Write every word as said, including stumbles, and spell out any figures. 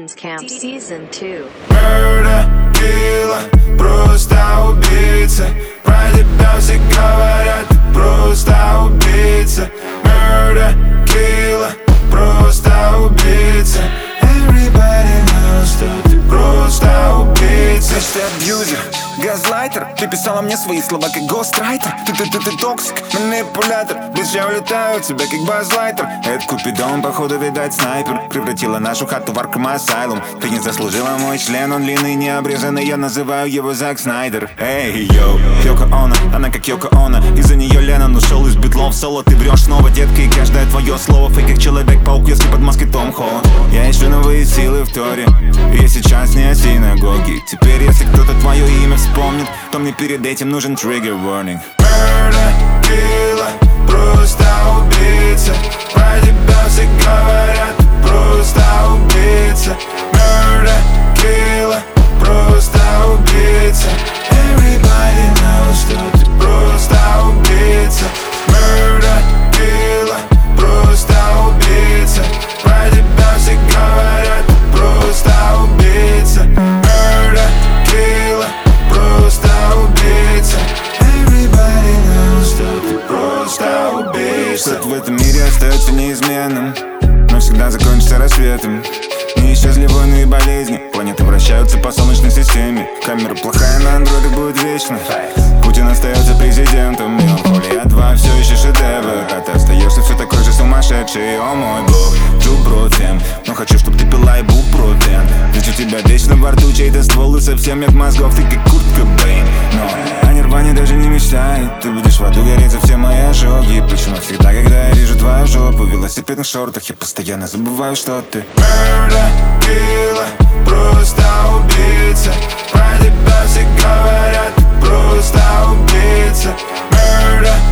Teens Camp Season two. Murder, killer, просто убийца. Про тебя все говорят, ты просто убийца. Murder, killer, просто убийца. Everybody knows, что ты просто убийца. Значит, ты абьюзер, газлайтер. Ты писала мне свои слова как гострайтер. Ты, ты, ты, ты токсик, манипулятор. Bitch, я улетаю от тебя как базлайтер. Это Купидон, походу, видать, снайпер. Превратила нашу хату в Аркхем Асайлум. Ты не заслужила мой член, он длинный, не обрезанный. Я называю его Зак Снайдер. Эй, йоу, Йоко Оно, она как Йоко Оно. Из-за нее Леннон ушел из битлов соло. Ты врешь снова, детка, и каждое твое слово фейк, как Человек-паук, если под маской Том Холланд. Я ищу новые силы в Торе. Я сейчас не о синагоге. Теперь, если кто-то твое имя вспомнит, то мне перед этим нужен trigger warning. Murder, killer, просто убийца. Про тебя все говорят, ты просто убийца. Murder, killer, просто убийца. Everybody knows, что ты просто убийца. Murder, killer, просто убийца. Про тебя все говорят, ты просто убийца. Murder, killer, просто убийца. Everybody knows, что ты просто убийца. Что-то в этом мире остается неизменным, но всегда закончится рассветом. Не исчезли войны и болезни, планеты вращаются по солнечной системе. Камера плохая, на андроиде будет вечно. Путин остается президентом, Меланхолия два все еще шедевр. А ты остаешься все такой же сумасшедший. О мой бог, Джуброфен. Но хочу, чтоб ты пила и бупрофен. Ведь у тебя вечно во рту чей-то ствол, и совсем нет мозгов, ты как Курт Кобейн. Но о нирване даже не мечтай. Ты будешь в аду гореть за все мои ожоги. Почему всегда, когда я вижу твою жопу в велосипедных шортах, я постоянно забываю, что ты Murder, killer, просто убийца. Про тебя все говорят, ты просто убийца. Murder,